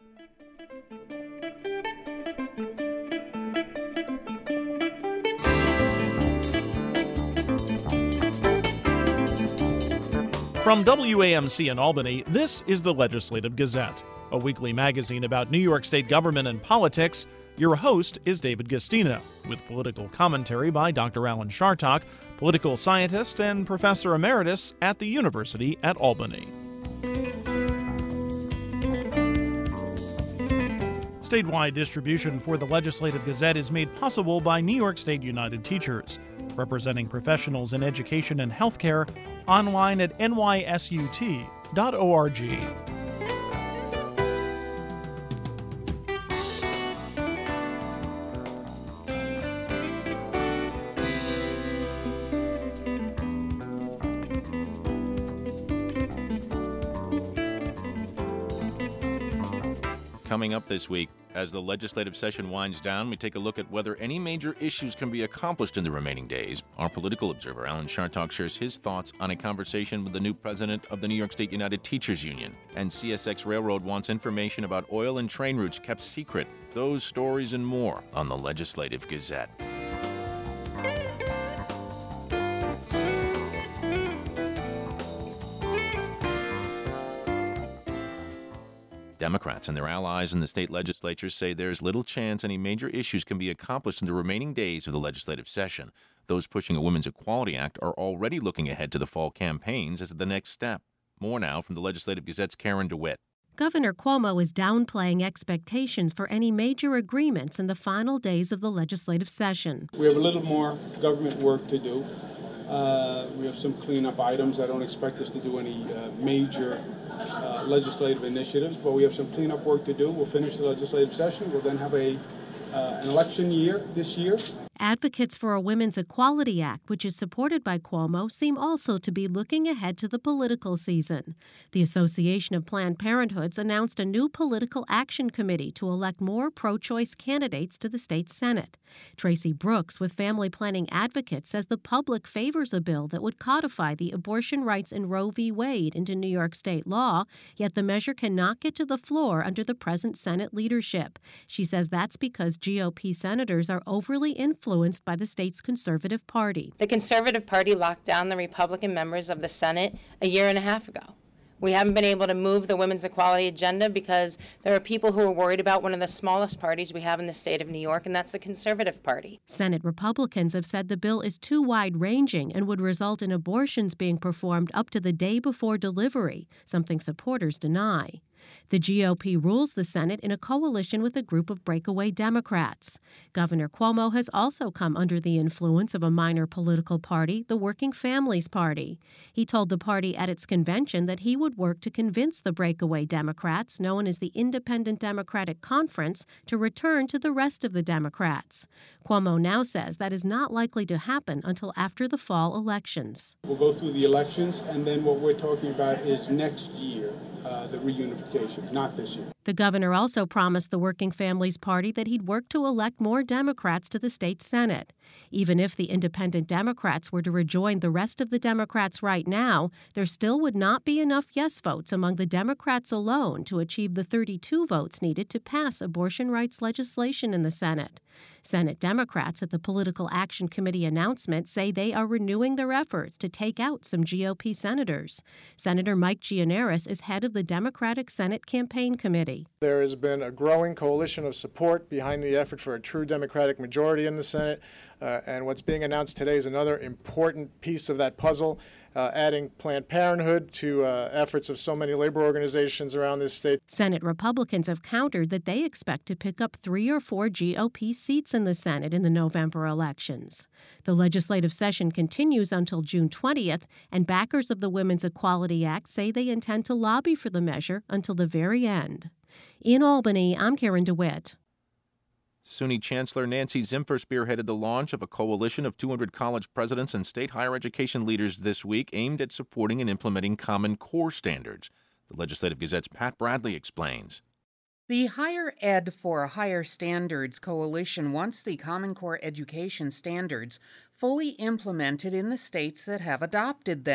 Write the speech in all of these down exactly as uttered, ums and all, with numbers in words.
From W A M C in Albany, this is the Legislative Gazette, a weekly magazine about New York State government and politics. Your host is David Gastino, with political commentary by Doctor Alan Chartock, political scientist and professor emeritus at the University at Albany. Statewide distribution for the Legislative Gazette is made possible by New York State United Teachers, representing professionals in education and healthcare, online at N Y S U T dot org. Coming up this week, as the legislative session winds down, we take a look at whether any major issues can be accomplished in the remaining days. Our political observer, Alan Chartock, shares his thoughts on a conversation with the new president of the New York State United Teachers Union. And C S X Railroad wants information about oil and train routes kept secret. Those stories and more on the Legislative Gazette. Democrats and their allies in the state legislatures say there's little chance any major issues can be accomplished in the remaining days of the legislative session. Those pushing a Women's Equality Act are already looking ahead to the fall campaigns as the next step. More now from the Legislative Gazette's Karen DeWitt. Governor Cuomo is downplaying expectations for any major agreements in the final days of the legislative session. We have a little more government work to do. Uh, we have some cleanup items. I don't expect us to do any uh, major uh, legislative initiatives, but we have some cleanup work to do. We'll finish the legislative session. We'll then have a uh, an election year this year. Advocates for a Women's Equality Act, which is supported by Cuomo, seem also to be looking ahead to the political season. The Association of Planned Parenthoods announced a new political action committee to elect more pro-choice candidates to the state Senate. Tracy Brooks, with Family Planning Advocates, says the public favors a bill that would codify the abortion rights in Roe v. Wade into New York state law, yet the measure cannot get to the floor under the present Senate leadership. She says that's because G O P senators are overly influenced influenced by the state's Conservative Party. The Conservative Party locked down the Republican members of the Senate a year and a half ago. We haven't been able to move the women's equality agenda because there are people who are worried about one of the smallest parties we have in the state of New York, and that's the Conservative Party. Senate Republicans have said the bill is too wide-ranging and would result in abortions being performed up to the day before delivery, something supporters deny. The G O P rules the Senate in a coalition with a group of breakaway Democrats. Governor Cuomo has also come under the influence of a minor political party, the Working Families Party. He told the party at its convention that he would work to convince the breakaway Democrats, known as the Independent Democratic Conference, to return to the rest of the Democrats. Cuomo now says that is not likely to happen until after the fall elections. We'll go through the elections, and then what we're talking about is next year. Uh, the reunification, not this year. The governor also promised the Working Families Party that he'd work to elect more Democrats to the state Senate. Even if the independent Democrats were to rejoin the rest of the Democrats right now, there still would not be enough yes votes among the Democrats alone to achieve the thirty-two votes needed to pass abortion rights legislation in the Senate. Senate Democrats at the Political Action Committee announcement say they are renewing their efforts to take out some G O P senators. Senator Mike Gianaris is head of the Democratic Senate Campaign Committee. There has been a growing coalition of support behind the effort for a true Democratic majority in the Senate, uh, and what's being announced today is another important piece of that puzzle. Uh, adding Planned Parenthood to uh, efforts of so many labor organizations around this state. Senate Republicans have countered that they expect to pick up three or four G O P seats in the Senate in the November elections. The legislative session continues until June twentieth, and backers of the Women's Equality Act say they intend to lobby for the measure until the very end. In Albany, I'm Karen DeWitt. SUNY Chancellor Nancy Zimpher spearheaded the launch of a coalition of two hundred college presidents and state higher education leaders this week aimed at supporting and implementing Common Core standards. The Legislative Gazette's Pat Bradley explains. The Higher Ed for Higher Standards Coalition wants the Common Core education standards fully implemented in the states that have adopted them.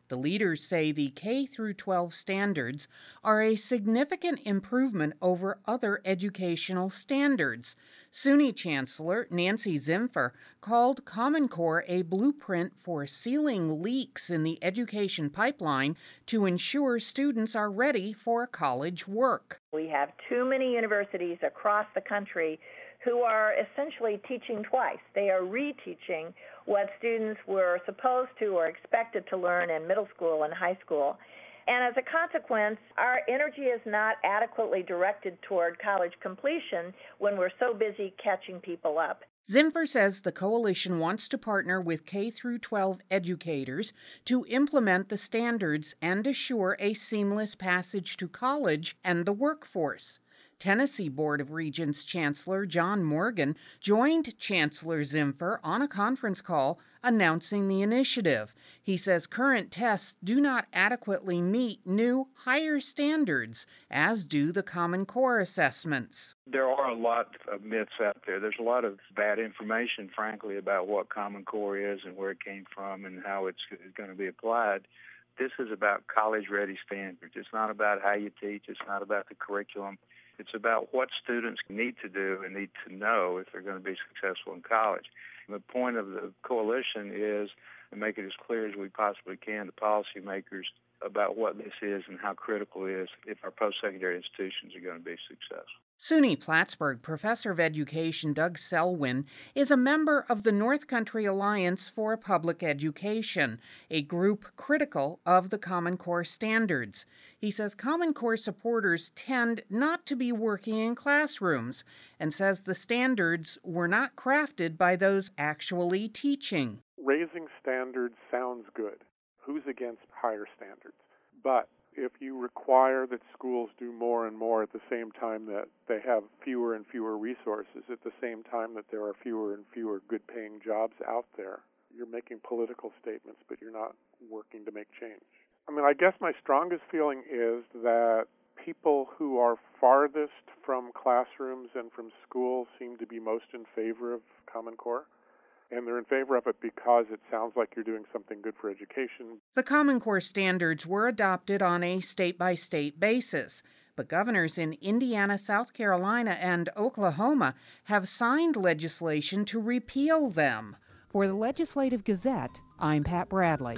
The leaders say the K through twelve standards are a significant improvement over other educational standards. SUNY Chancellor Nancy Zimpher called Common Core a blueprint for sealing leaks in the education pipeline to ensure students are ready for college work. We have too many universities across the country who are essentially teaching twice. They are reteaching what students were supposed to or expected to learn in middle school and high school. And as a consequence, our energy is not adequately directed toward college completion when we're so busy catching people up. Zimpher says the coalition wants to partner with K through twelve educators to implement the standards and assure a seamless passage to college and the workforce. Tennessee Board of Regents Chancellor John Morgan joined Chancellor Zimpher on a conference call announcing the initiative. He says current tests do not adequately meet new, higher standards, as do the Common Core assessments. There are a lot of myths out there. There's a lot of bad information, frankly, about what Common Core is and where it came from and how it's going to be applied. This is about college-ready standards. It's not about how you teach. It's not about the curriculum. It's about what students need to do and need to know if they're going to be successful in college. And the point of the coalition is to make it as clear as we possibly can to policymakers about what this is and how critical it is if our post-secondary institutions are going to be successful. SUNY Plattsburgh Professor of Education Doug Selwyn is a member of the North Country Alliance for Public Education, a group critical of the Common Core standards. He says Common Core supporters tend not to be working in classrooms and says the standards were not crafted by those actually teaching. Raising standards sounds good. Who's against higher standards? But if you require that schools do more and more at the same time that they have fewer and fewer resources, at the same time that there are fewer and fewer good-paying jobs out there, you're making political statements, but you're not working to make change. I mean, I guess my strongest feeling is that people who are farthest from classrooms and from schools seem to be most in favor of Common Core. And they're in favor of it because it sounds like you're doing something good for education. The Common Core standards were adopted on a state-by-state basis, but governors in Indiana, South Carolina, and Oklahoma have signed legislation to repeal them. For the Legislative Gazette, I'm Pat Bradley.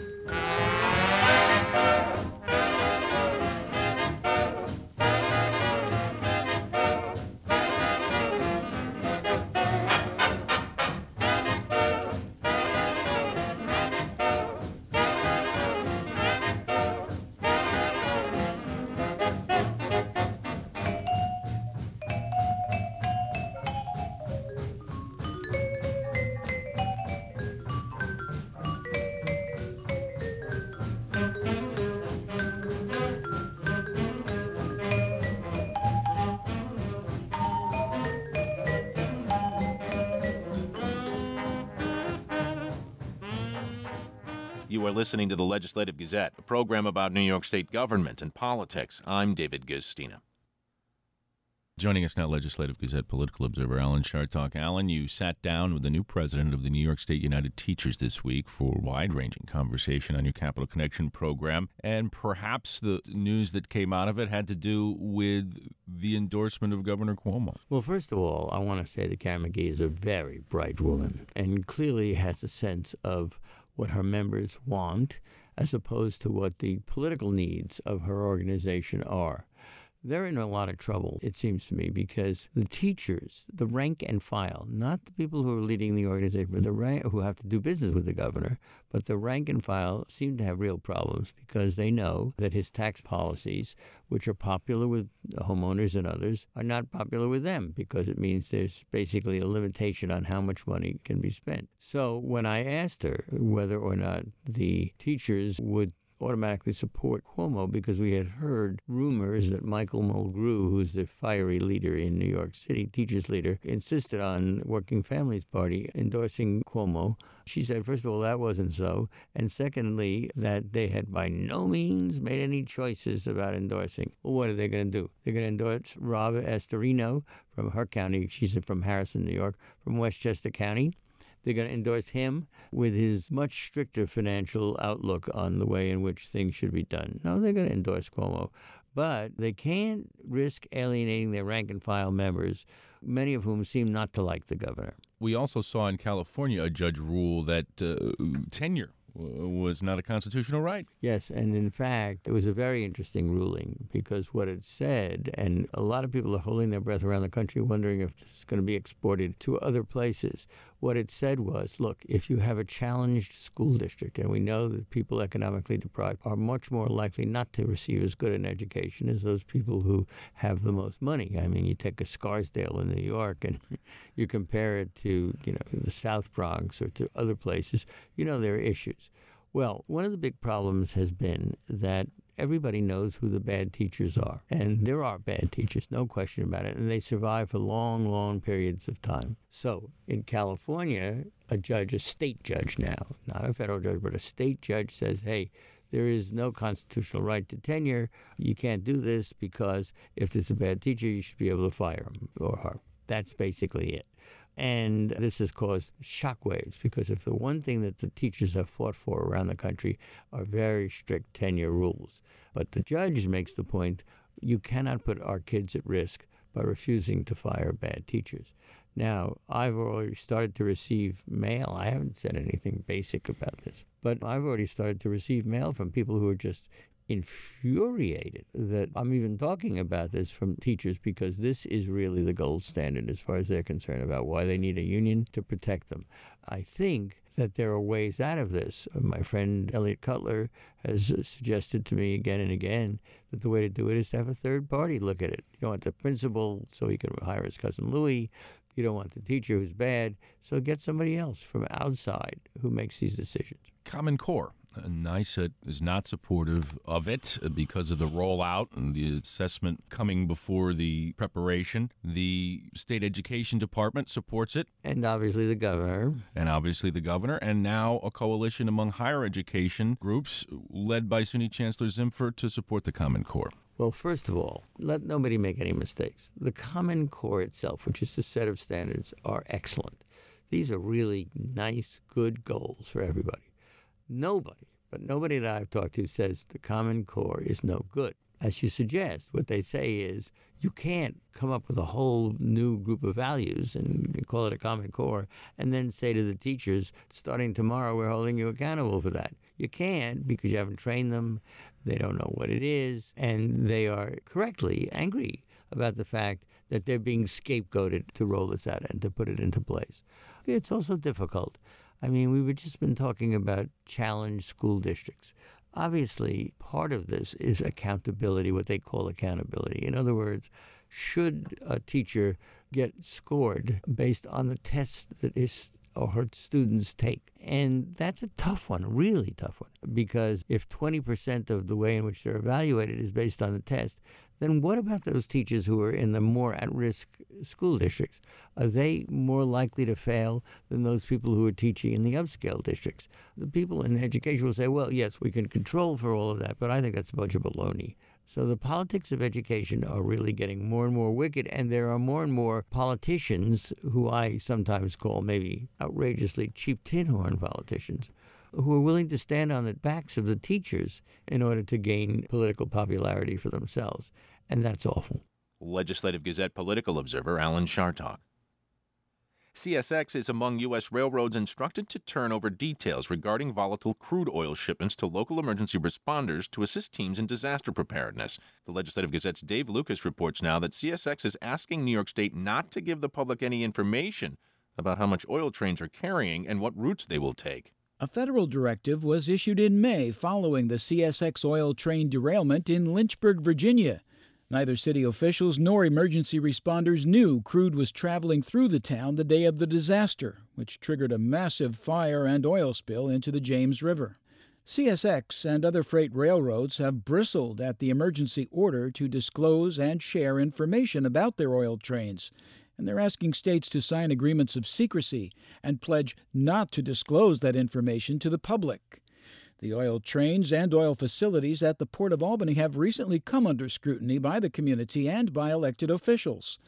You are listening to the Legislative Gazette, a program about New York State government and politics. I'm David Guistina. Joining us now, Legislative Gazette political observer Alan Chartock. Alan, you sat down with the new president of the New York State United Teachers this week for a wide-ranging conversation on your Capital Connection program, and perhaps the news that came out of it had to do with the endorsement of Governor Cuomo. Well, first of all, I want to say that Karen McGee is a very bright woman and clearly has a sense of what her members want as opposed to what the political needs of her organization are. They're in a lot of trouble, it seems to me, because the teachers, the rank and file, not the people who are leading the organization, but the rank, who have to do business with the governor, but the rank and file seem to have real problems because they know that his tax policies, which are popular with homeowners and others, are not popular with them because it means there's basically a limitation on how much money can be spent. So when I asked her whether or not the teachers would automatically support Cuomo, because we had heard rumors that Michael Mulgrew, who's the fiery leader in New York City, teachers leader, insisted on Working Families Party endorsing Cuomo. She said, first of all, that wasn't so, and secondly, that they had by no means made any choices about endorsing. Well, what are they going to do? They're going to endorse Rob Astorino from her county. She's from Harrison, New York, from Westchester County. They're going to endorse him with his much stricter financial outlook on the way in which things should be done. No, they're going to endorse Cuomo. But they can't risk alienating their rank-and-file members, many of whom seem not to like the governor. We also saw in California a judge rule that uh, tenure was not a constitutional right. Yes, and in fact, it was a very interesting ruling because what it said, and a lot of people are holding their breath around the country wondering if this is going to be exported to other places. What it said was, look, if you have a challenged school district, and we know that people economically deprived are much more likely not to receive as good an education as those people who have the most money. I mean, you take a Scarsdale in New York and you compare it to, you know, the South Bronx or to other places, you know there are issues. Well, one of the big problems has been that everybody knows who the bad teachers are. And there are bad teachers, no question about it. And they survive for long, long periods of time. So in California, a judge, a state judge now, not a federal judge, but a state judge says, hey, there is no constitutional right to tenure. You can't do this because if there's a bad teacher, you should be able to fire him or her. That's basically it. And this has caused shockwaves because if the one thing that the teachers have fought for around the country are very strict tenure rules. But the judge makes the point, you cannot put our kids at risk by refusing to fire bad teachers. Now, I've already started to receive mail. I haven't said anything basic about this, but I've already started to receive mail from people who are just infuriated that I'm even talking about this from teachers because this is really the gold standard as far as they're concerned about why they need a union to protect them. I think that there are ways out of this. My friend Elliot Cutler has suggested to me again and again that the way to do it is to have a third party look at it. You don't want the principal so he can hire his cousin Louis. You don't want the teacher who's bad, so get somebody else from outside who makes these decisions. Common Core. NYSUT is not supportive of it because of the rollout and the assessment coming before the preparation. The state education department supports it. And obviously the governor. And obviously the governor. And now a coalition among higher education groups led by SUNY Chancellor Zimfer to support the Common Core. Well, first of all, let nobody make any mistakes. The Common Core itself, which is the set of standards, are excellent. These are really nice, good goals for everybody. Nobody, but nobody that I've talked to says the Common Core is no good. As you suggest, what they say is you can't come up with a whole new group of values and call it a Common Core and then say to the teachers, starting tomorrow, we're holding you accountable for that. You can't because you haven't trained them, they don't know what it is, and they are correctly angry about the fact that they're being scapegoated to roll this out and to put it into place. It's also difficult. I mean, we've just been talking about challenged school districts. Obviously, part of this is accountability, what they call accountability. In other words, should a teacher get scored based on the tests that his or her students take? And that's a tough one, a really tough one, because if twenty percent of the way in which they're evaluated is based on the test, then what about those teachers who are in the more at-risk school districts? Are they more likely to fail than those people who are teaching in the upscale districts? The people in education will say, well, yes, we can control for all of that, but I think that's a bunch of baloney. So the politics of education are really getting more and more wicked, and there are more and more politicians, who I sometimes call maybe outrageously cheap tin horn politicians, who are willing to stand on the backs of the teachers in order to gain political popularity for themselves. And that's awful. Legislative Gazette political observer Alan Chartock. C S X is among U S railroads instructed to turn over details regarding volatile crude oil shipments to local emergency responders to assist teams in disaster preparedness. The Legislative Gazette's Dave Lucas reports now that C S X is asking New York State not to give the public any information about how much oil trains are carrying and what routes they will take. A federal directive was issued in May following the C S X oil train derailment in Lynchburg, Virginia. Neither city officials nor emergency responders knew crude was traveling through the town the day of the disaster, which triggered a massive fire and oil spill into the James River. C S X and other freight railroads have bristled at the emergency order to disclose and share information about their oil trains, and they're asking states to sign agreements of secrecy and pledge not to disclose that information to the public. The oil trains and oil facilities at the Port of Albany have recently come under scrutiny by the community and by elected officials.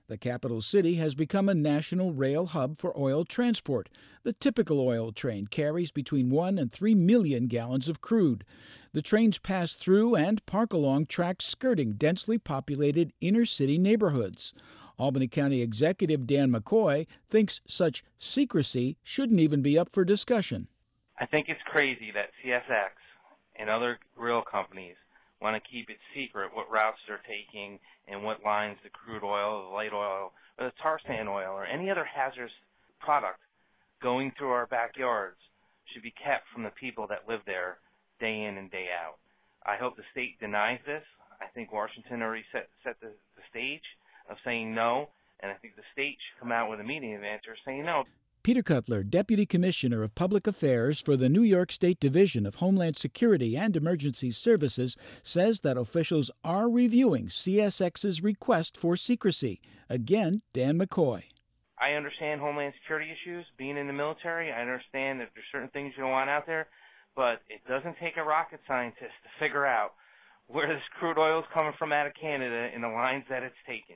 The capital city has become a national rail hub for oil transport. The typical oil train carries between one and three million gallons of crude. The trains pass through and park along tracks skirting densely populated inner-city neighborhoods. Albany County Executive Dan McCoy thinks such secrecy shouldn't even be up for discussion. I think it's crazy that C S X and other rail companies want to keep it secret what routes they're taking and what lines the crude oil, the light oil, or the tar sand oil, or any other hazardous product going through our backyards should be kept from the people that live there day in and day out. I hope the state denies this. I think Washington already set, set the, the stage of saying no, and I think the state should come out with a meeting of answers saying no. Peter Cutler, Deputy Commissioner of Public Affairs for the New York State Division of Homeland Security and Emergency Services, says that officials are reviewing C S X's request for secrecy. Again, Dan McCoy. I understand Homeland Security issues, being in the military. I understand that there's certain things you don't want out there, but it doesn't take a rocket scientist to figure out where this crude oil is coming from out of Canada and the lines that it's taken.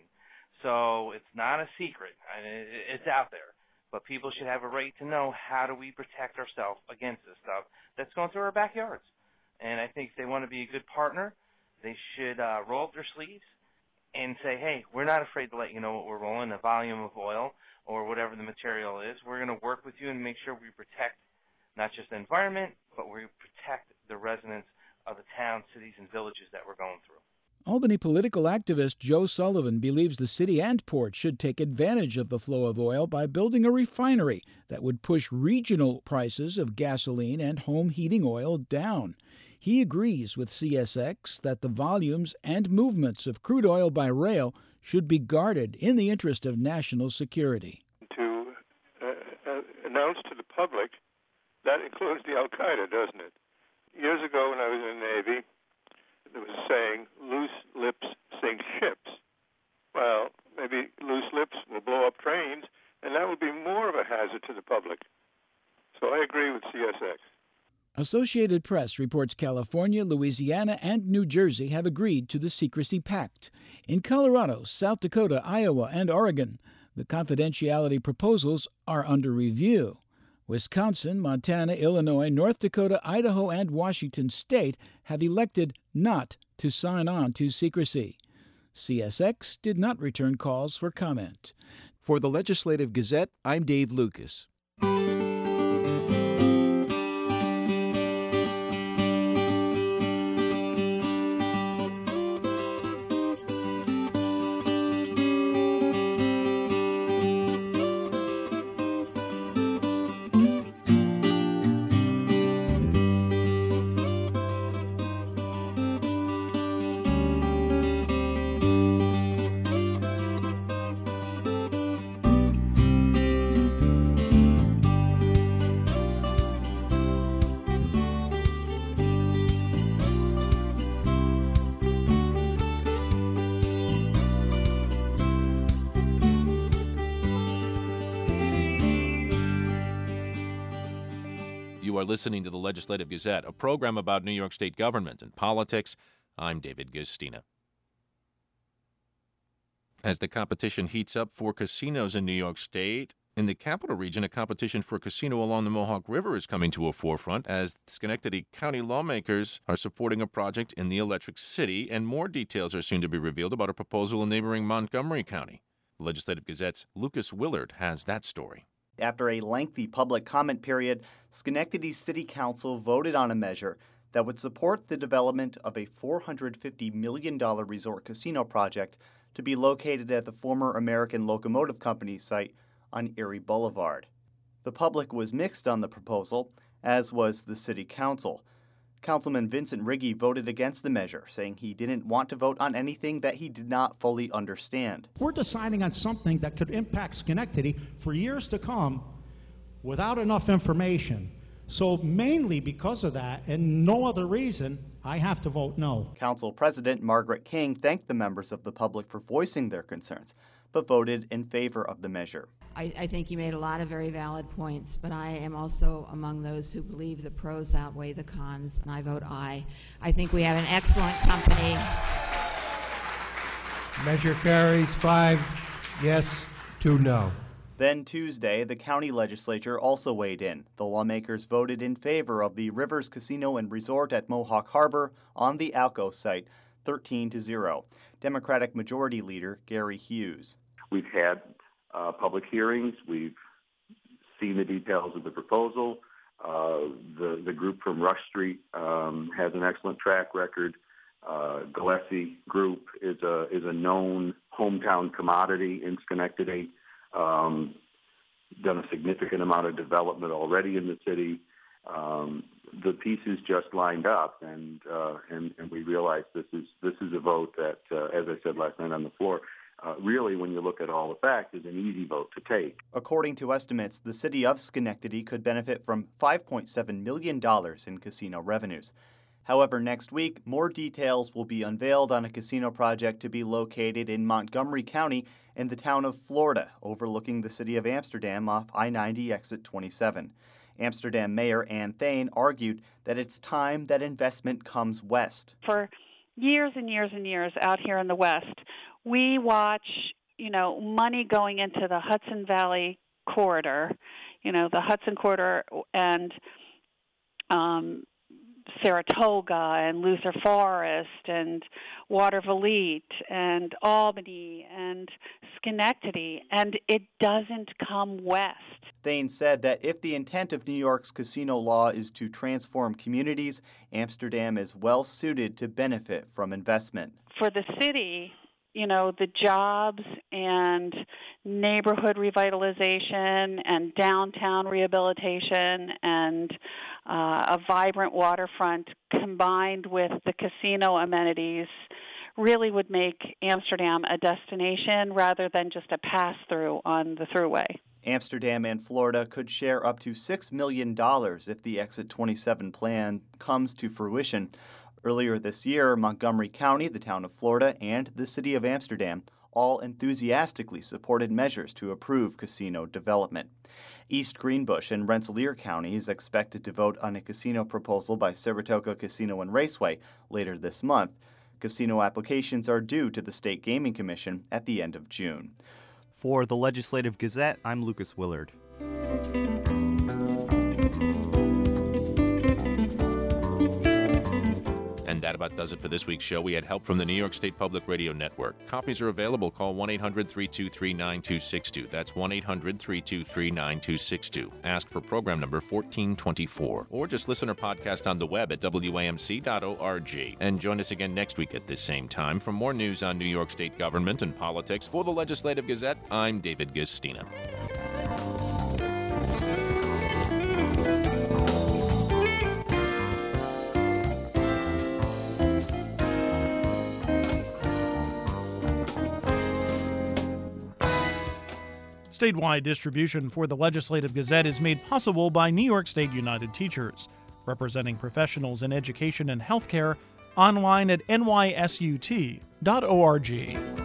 So it's not a secret. I mean, it's out there. But people should have a right to know how do we protect ourselves against this stuff that's going through our backyards. And I think if they want to be a good partner, they should uh, roll up their sleeves and say, hey, we're not afraid to let you know what we're rolling, the volume of oil or whatever the material is. We're going to work with you and make sure we protect not just the environment, but we protect the residents of the towns, cities, and villages that we're going through. Albany political activist Joe Sullivan believes the city and port should take advantage of the flow of oil by building a refinery that would push regional prices of gasoline and home heating oil down. He agrees with C S X that the volumes and movements of crude oil by rail should be guarded in the interest of national security. To uh, uh, announce to the public, that includes the Al-Qaeda, doesn't it? Years ago when I was in the Navy, there was a saying, loose lips sink ships. Well, maybe loose lips will blow up trains, and that will be more of a hazard to the public. So I agree with C S X. Associated Press reports California, Louisiana, and New Jersey have agreed to the Secrecy Pact. In Colorado, South Dakota, Iowa, and Oregon, the confidentiality proposals are under review. Wisconsin, Montana, Illinois, North Dakota, Idaho, and Washington State have elected not to sign on to secrecy. C S X did not return calls for comment. For the Legislative Gazette, I'm Dave Lucas. You are listening to the Legislative Gazette, a program about New York State government and politics. I'm David Gastina. As the competition heats up for casinos in New York State, in the capital region, a competition for a casino along the Mohawk River is coming to a forefront as Schenectady County lawmakers are supporting a project in the Electric City, and more details are soon to be revealed about a proposal in neighboring Montgomery County. The Legislative Gazette's Lucas Willard has that story. After a lengthy public comment period, Schenectady City Council voted on a measure that would support the development of a four hundred fifty million dollars resort casino project to be located at the former American Locomotive Company site on Erie Boulevard. The public was mixed on the proposal, as was the City Council. Councilman Vincent Riggi voted against the measure, saying he didn't want to vote on anything that he did not fully understand. We're deciding on something that could impact Schenectady for years to come without enough information. So mainly because of that and no other reason, I have to vote no. Council President Margaret King thanked the members of the public for voicing their concerns, but voted in favor of the measure. I, I think you made a lot of very valid points, but I am also among those who believe the pros outweigh the cons, and I vote aye. I think we have an excellent company. Measure carries five yes to no. Then Tuesday, the county legislature also weighed in. The lawmakers voted in favor of the Rivers Casino and Resort at Mohawk Harbor on the Alco site, thirteen to zero. Democratic Majority Leader Gary Hughes. We've had uh, public hearings. We've seen the details of the proposal. Uh, the, the group from Rush Street um, has an excellent track record. Uh, Gillespie Group is a, is a known hometown commodity in Schenectady. Um, done a significant amount of development already in the city. Um, the pieces just lined up, and, uh, and and we realized this is this is a vote that, uh, as I said last night on the floor, uh, really, when you look at all the facts, is an easy vote to take. According to estimates, the city of Schenectady could benefit from five point seven million dollars in casino revenues. However, next week, more details will be unveiled on a casino project to be located in Montgomery County in the town of Florida, overlooking the city of Amsterdam off I ninety exit twenty-seven. Amsterdam Mayor Ann Thane argued that it's time that investment comes west. For years and years and years out here in the West, we watch, you know, money going into the Hudson Valley corridor, you know, the Hudson corridor and um, Saratoga and Luther Forest and Watervliet and Albany and Schenectady, and it doesn't come west. Thane said that if the intent of New York's casino law is to transform communities, Amsterdam is well suited to benefit from investment. For the city, you know, the jobs and neighborhood revitalization and downtown rehabilitation and uh, a vibrant waterfront combined with the casino amenities really would make Amsterdam a destination rather than just a pass-through on the thruway. Amsterdam and Florida could share up to six million dollars if the Exit twenty-seven plan comes to fruition. Earlier this year, Montgomery County, the town of Florida, and the city of Amsterdam all enthusiastically supported measures to approve casino development. East Greenbush and Rensselaer counties expected to vote on a casino proposal by Saratoga Casino and Raceway later this month. Casino applications are due to the State Gaming Commission at the end of June. For the Legislative Gazette, I'm Lucas Willard. And that about does it for this week's show. We had help from the New York State Public Radio Network. Copies are available. Call one eight hundred three two three nine two six two. That's one eight hundred three two three nine two six two. Ask for program number fourteen twenty-four. Or just listen or podcast on the web at W A M C dot org. And join us again next week at this same time for more news on New York State government and politics. For the Legislative Gazette, I'm David Gastina. Statewide distribution for the Legislative Gazette is made possible by New York State United Teachers, representing professionals in education and healthcare, online at N Y S U T dot org.